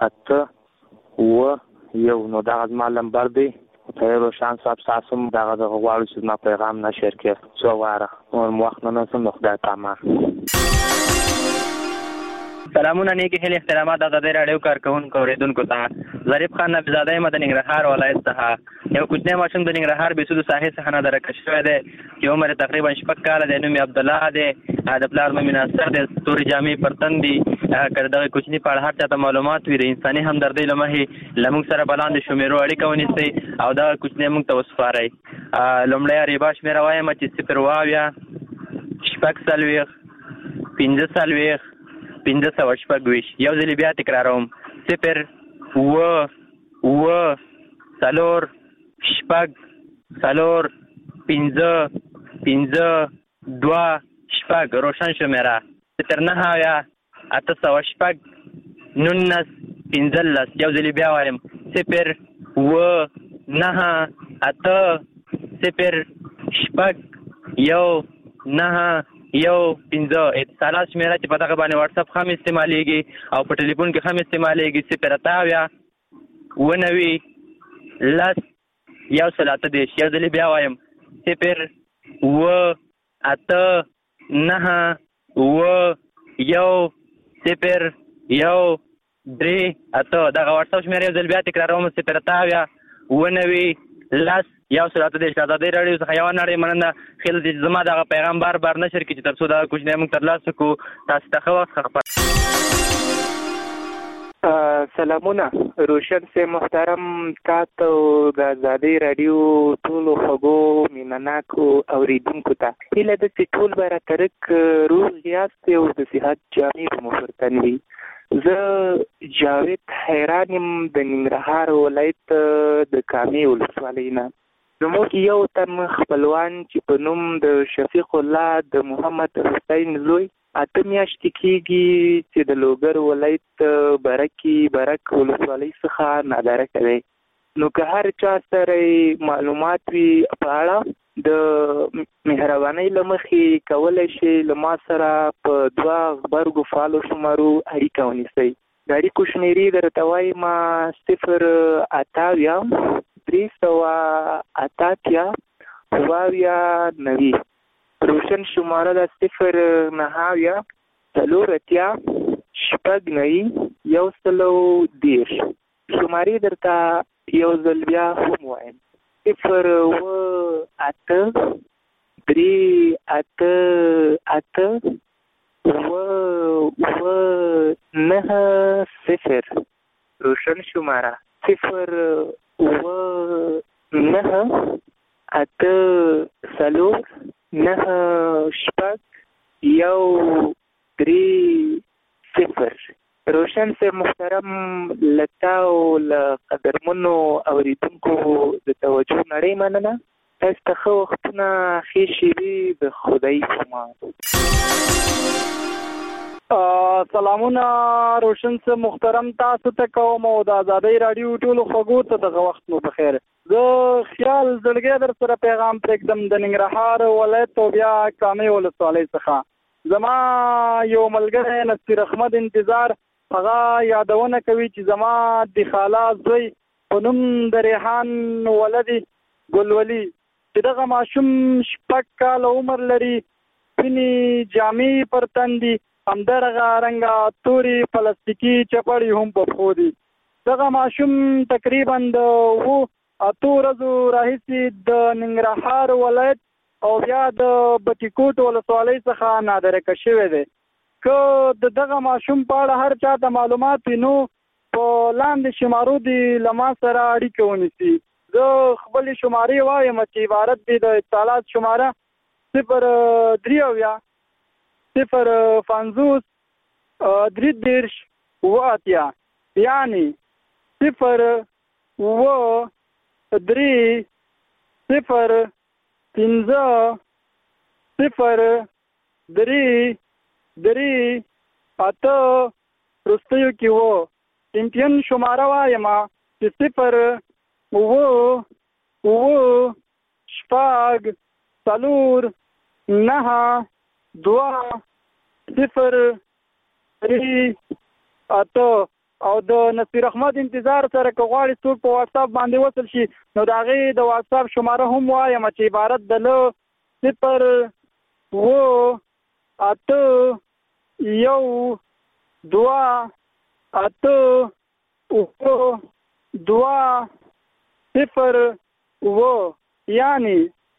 8-1 نو دغه زما نمبر دی. ته روشن صاحب تاسو هم دغه غواړو چې زما پیغام نشر کړئ څو واره نور وخت نه نسم نو خدای پامان. سلامونه نیکی هیلې احترامات د ازادۍ راډیو کارکوونکو اورېدونکو ته. ظریف خان نبیزاده یم د ننګرهار ولایت څخه. یو کوچنی ماشوم د ننګرهار بېسودو ساحې څخه نادرکه شوی دی چې عمر یې تقریبا 6 کاله دی. نوم یې عبدالله دی. د پلار نوم یې ناصر دی. تورې جامې پر تن دي. که د دغه کوچني په اړه هر چاته معلومات وي د انساني همدردۍ له مخې له موږ سره په لاندې شمیرو اړیکه ونیسئ او دغه کوچنی موږ ته وسپارئ. لومړی اریبا شمېره وایم چې 0 540 یو ځلې بیا تکراروم 0 4 5 روشن شمیره 0 808 19 15 یو ځلې بیا وایم 0 9 8 0 15 اتصالات شمیره چې په دغه باندې واتس اپ هم استعمالیږي او په ټلیفون کې هم استعمالیږي 0 یو ځلې بیا وایم 0 8 9 1 0 3 دغه واتس اپ شمیره یو ځل بیا تکراروم 0 یو ساعت د ازادۍ راډیو څخه یوه نړۍ مننه. خیال دې زما دغه پیغام بار نشر کړي چې تر څو دغه کوچنی موږ ترلاسه کړو. تاسو ته ښه وخت. سلامونه روشن سے محترم تاسو د ازادۍ راډیو ټولو خوږو مینناکو اوریدونکو ته هیله ده چې ټول به راترک روغ یاست او د صحت جامې به مو پر تن وي. زه جاوید حیران یم د ننګرهار ولایت د کامې ولسوالۍ نه. زموږ یو تن خپلوان چې په نوم د شفیق الله د محمد حسین زوی 8 میاشتې کېږي چې د لوګر ولایت برک ولسوالۍ څخه نادرکه دی. نو که هر چا سره معلومات وي په اړه د مهربانۍ له مخې کولی شي له ما سره په 2 غبرګو فعالو شمارو اړیکه ونیسئ. د اړیکو شمېرې درته وایم 0 روشن شماره ده 0 9 شمارې درته یو ځل بیا هم وایم 0 8 3 8 8 9 0 روشن شماره 0 9 8 9 0 روشن سے محترم لتا او قدرمنو اوریدونکو د توجه نړۍ مننه. تاسو ته ښه وختونه ښې شېبې د خدای په امان. سلامونه روشن سے محترم تاسو ته کوم او د ازادۍ راډیو ټولو خوږو ته دغه وخت مو بخیر. زه خیال زړګی در سره پیغام پرېږدم د ننګرهار ولایت او بیا کامې ولسوالۍ څخه. زما یو ملګری نصیر احمد انتظار هغه یادونه کوي چې زما د خاله زوی په نوم د ریحان ولدي ګلولي چې دغه ماشوم 6 کاله عمر لري. سپینې جامې پر تن دي. همدغه رنګه تورې پلاستیکي چپړې هم په پښو دي. دغه ماشوم تقریبا د 8 ورځو راهیسې د ننګرهار ولایت او بیا د بټي کوټ ولسوالۍ څخه نادرکه شوی دی. که د دغه ماشوم په اړه هر چا ته معلومات وي نو په لاندې شمارو دي له ما سره اړیکه ونیسي. زه خپلې شمارې وایم چې عبارت دي د اتصالات شماره 0 3 0 50 33 یعنی 0 3 0 5 0 3 8 رستیو کې چمپیون شماره وایم چې 0 7 9 2 0 3 8 او د نصیر احمد انتظار سره که غواړي څوک په واتس اپ باندې وصل شي نو د هغې د واتس اپ شماره هم وایم چې عبارت د 0 یعنی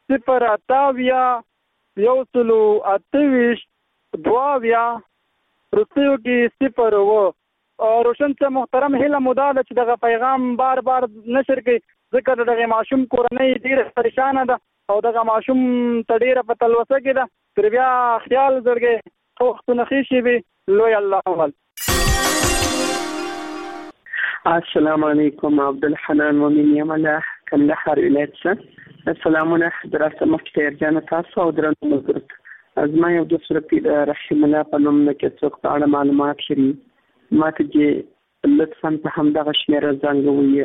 0-28-128 رسیو کې 0 روشن سے محترم هیله مودا ده چې دغه پیغام بار بار نشر کړي ځکه دغه ماشوم کورنۍ ډیره پریشانه ده او دغه ماشوم ته ډیره په تلوسه کې ده تر بیا خیال زړګي وختونه ښه شي وي لوی الله اول. السلام علیکم عبدالحنان ومن یمله کندهار ولایت السلامونه دراسه مفتي ارجانه تاسو او درنو ملګرو از ما یو د سورتي رحیم الله په نوم نه کې څوک په اړه معلومات شری ماته چې لطفا په همدغه شمیره زنګوي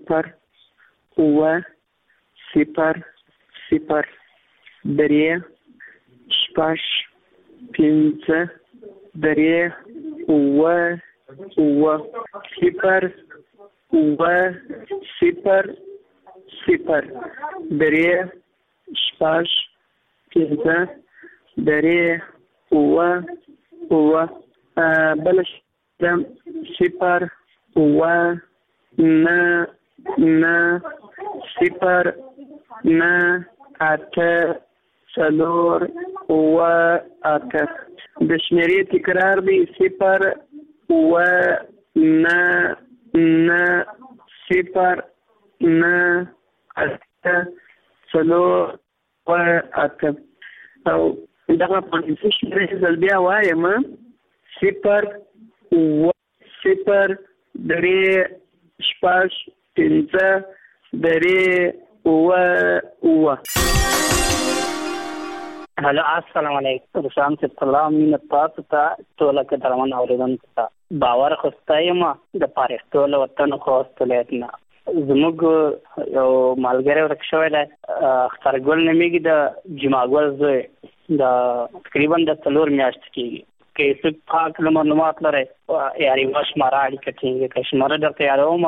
0-0-0-0-0-0-0-0-0-0-0-0-0-0-0-0-0-0-0-0-0-0 د شمیرې تکرار دی 0-9-0-0-0-0-0-0-0-0 او دغه په شمیرې ځل بیا وایم 0-0-0-0-0-0-0-0-0-0-0. هلو السلام علیکم روشان صاحب سلام مینه تاسو ته ټول کې درمن اوریدونکو ته باور خوستایم د پاریختو له وطن خوستلیت نه زموږ یو مالګری ورکشوی دی اخترګل نمیږي د جماګل زوی د تقریبا د 4 میاشتې کېږي که څوک پاک معلومات لرئ یاري شماره اړیکه ټینګه کړئ شماره درته یادوم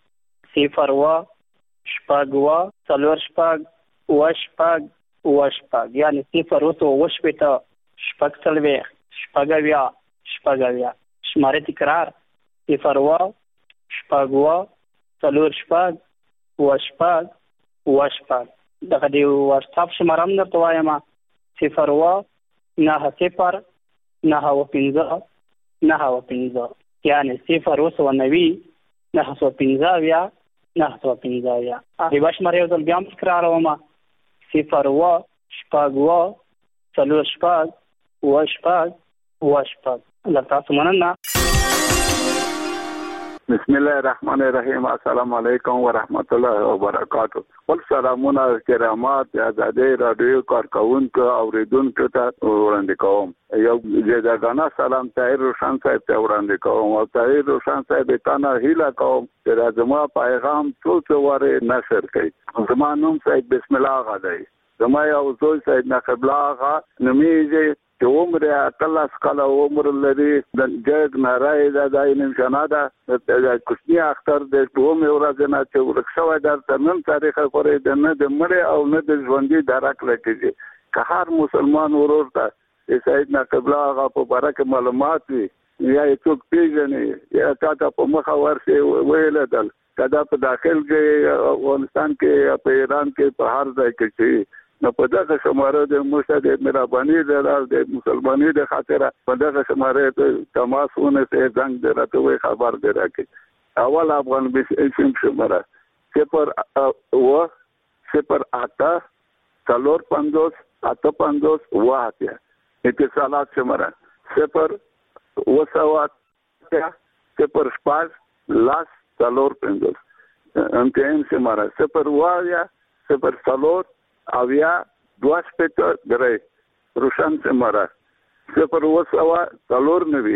0-4-4 یعنی 0-4-4 شماره تکرار 0-4-4 دغه دی واتساپ شماره هم درته وایم 0-9-0-9-15 یعنی 0-9-9-15 ریبا شماره یو ځل بیا هم تکراروم 0-4-4 له تاسو مننه. بسم الله الرحمن الرحیم. السلام علیکم ورحمت الله وبرکاتہ. ول سلامونه کرامات آزادۍ رادیو کارکونکو اوریدونکو ته وړاندې کوم. یو ځداګانا سلام طاهر روشن صاحب ته وړاندې کوم او طاهر روشن صاحب ته نه هیله کوم چې زما پیغام څو واره نشر کړي. زما نوم صاحب بسم الله غدای زما یو زوی صاحب نقب الله نمیږي چې عمر اکلا سکاله عمر لري د جګ نارای د داینم شناده د کوچنی اختر د دوه ورځې نه چې ورکشوي درته نن تاریخ غوړې د نه د مړ او نه د ژوندۍ درک لکېږي که هر مسلمان ورور ته سید نقب الله په برکه معلومات وي یا څوک پیژني یا تاسو په مخه ورسي ویل دل کدا په داخل کې افغانستان کې په ایران کې په هر ځای کې شي نو په دغه شماره د مرشد مهرباني د مسلمانۍ د خاطر په دغه شماره ته تماسونه سه زنګ درته وي خبر درکې اول افغان بشم شماره 0-8-4-50 واحده اتصالات شماره 0-0-4-50 امتحان شماره 0-0-4 اویا 2-3 روشن شماره 0-4-9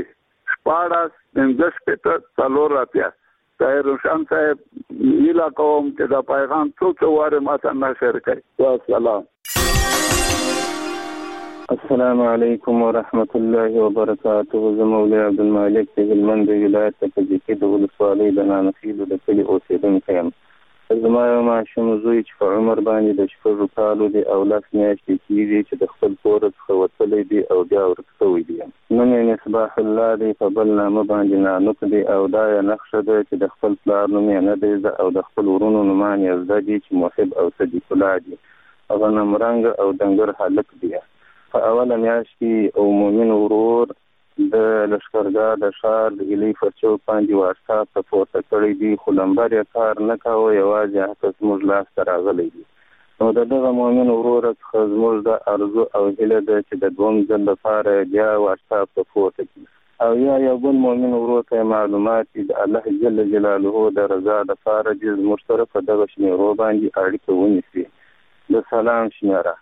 14-15 طاهر روشن صاحب ایلا کوم چې دا پیغام څو واره ماته نشر کړي. والسلام. السلام علیکم ورحمت الله وبرکاته. زه مولوی عبدالمالک د هلمند ولایت د کجکي د ولسوالۍ د نانخیلو د کلي اوسېدونکی یم. زما یو ماشوم زوی چې په عمر باندې د 6 کالو دی او 10 میاشتې کېږي چې د خپل کور څخه وتلی دی او بیا ورک شوی دی. نوم یې مصباح الله دی، په بل نامه باندې نانوک دی او دا یې نښه ده چې د خپل پلار نوم یې نه دی زده او د خپل ورونو نومان یې زده دي چې محب او صدیق الله دي. غنم رنګ او دنګر هلک دی. په اوله میاشت کې او مومن ورور د لښکرګاه د ښار د هیلۍ پر چوک باندې واتساپ ته پورته کړی دی، خو لمبر یې کار نه کوه، یوازې هغه زموږ لاس ته راغلی دی. نو د دغه مومن وروره څخه زموږ د ارزو او هیله ده چې د دوم ځل لپاره بیا واتساپ ته پورته کړي او یا یو بل مومن ورور ته معلومات د الله جل جلاله د رضا لپاره د زموږ سره په دغه شمیرو باندې اړیکه ونیسي. د سلام شمیره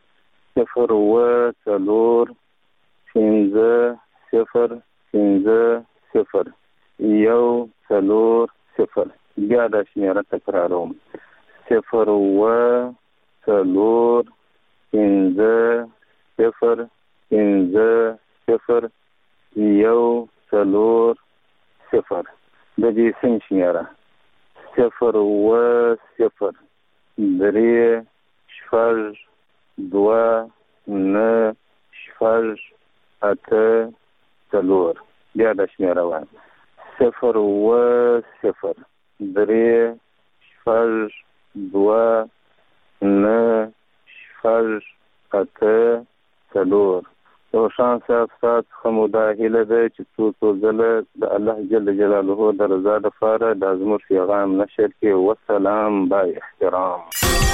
0 4 5 0 1 4 0. بیا دا شمیره تکراروم 0 4 5 0 1 4 0. د دې سم شمیره 0 0 3 6 2 9 6 8 4. بیا د شمیره وایم 0 0 3 6 2 9 6 8 4. روشان صاحب څخه مو دا هیله ده چې څو ځله د الله جل جلاله د رضا لپاره د زموږ پیغام نشر کړي. والسلام با احترام.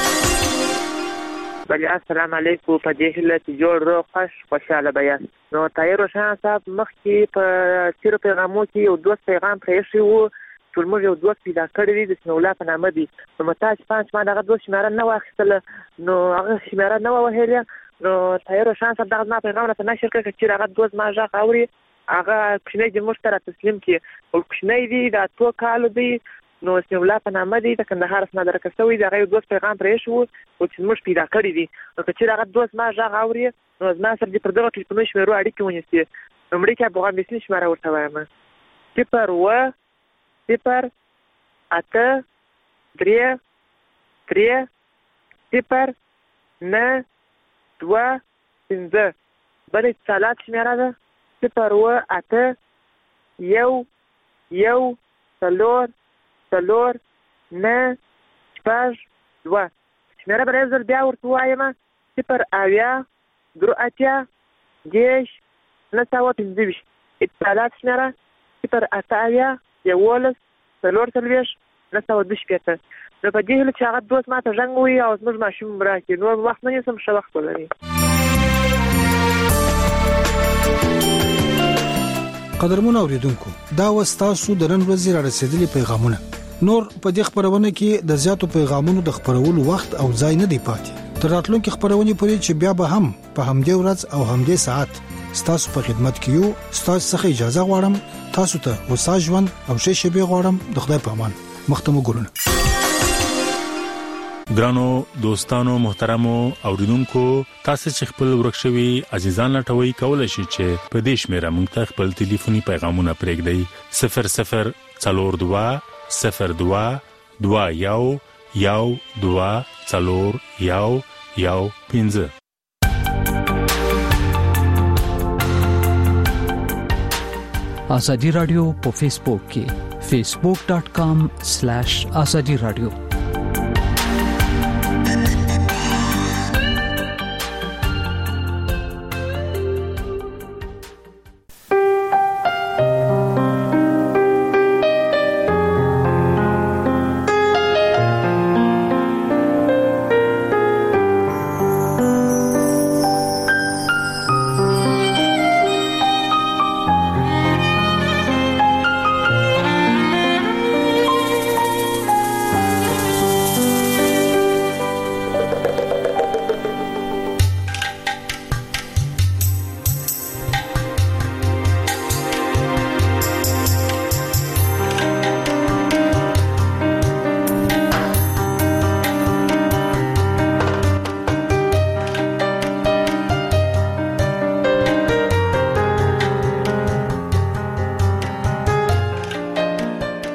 بله السلام علیکم. په دې هیله چې جوړ روغ خوشحاله به یاست. نو طاهر روشن صاحب مخکې په تیرو پیغامو کې یو دوست پیغام پرېښی و چې موږ یو دوست پیدا کړی دی د سنولا په نامه دی. نو متاج پانچ ما دغه دوست شمیره نه واخیستله، نو هغه شمیره نه وه وهلې. نو طاهر روشن صاحب دغه زما پیغام راته نشر کړی چې هغه دوست ما غږ اوري، هغه کوچنی دی موږ ته را تسلیم کړي. او کوچنی دی د 8 کالو دی، نو سنولا په نامه دی، د کندهار څخه درکه شوی دی. هغه یو دوست پیغام پرېښی و او چې موږ پیدا کړی دی. نو که چېرې هغه دوست ما غږ اوري نو زما سره دې پر دغه ټلیفوني شمیرو اړیکې ونیسي. لومړی کې افغان بسني شماره ورته وایم 0 0 8 3 3 0 9 2 5. بل اتصالات شمیره ده 0 8 1 1 4 4 9 6 2. شمیره به یو ځل بیا ورته وایم 0 اویا 3 اتیا 10 925. اتصالات شمیره 0 8 اویا 11 4 4 925. نو په دې هیله چې هغه دوست ما ته زنګ ووهي او زموږ ماشوم راکړي. نور وخت نه نیسم، ښه وخت ولري. قدرمن اوریدونکو، دا وستاسو د نن ورځې را رسیدلي پیغامونه. نور په دې خبرونه کې د زیاتو پیغامونو د خبرولو وخت او ځای نه دی پاتې. تر راتلونکي خبرونه پورې چې بیا به هم په همدې ورځ او همدې ساعت ستاسو په خدمت کې یو. ستاسو څخه اجازه غواړم، تاسو ته اوسه ژوند او ښه شپه غواړم. د خدای په امان. مختمو ګورونه. ګرانو دوستانو محترمو اوریدونکو، تاسو چې خپل ورکشوي عزیزان لټوي کولای شئ چې په دې شمیره مونږ ته خپل ټلیفوني پیغامونه پرېږدئ 00 42 02 21 12 4 1 15. آزادی رادیو په فیسبوک کې facebook.com/azadi radio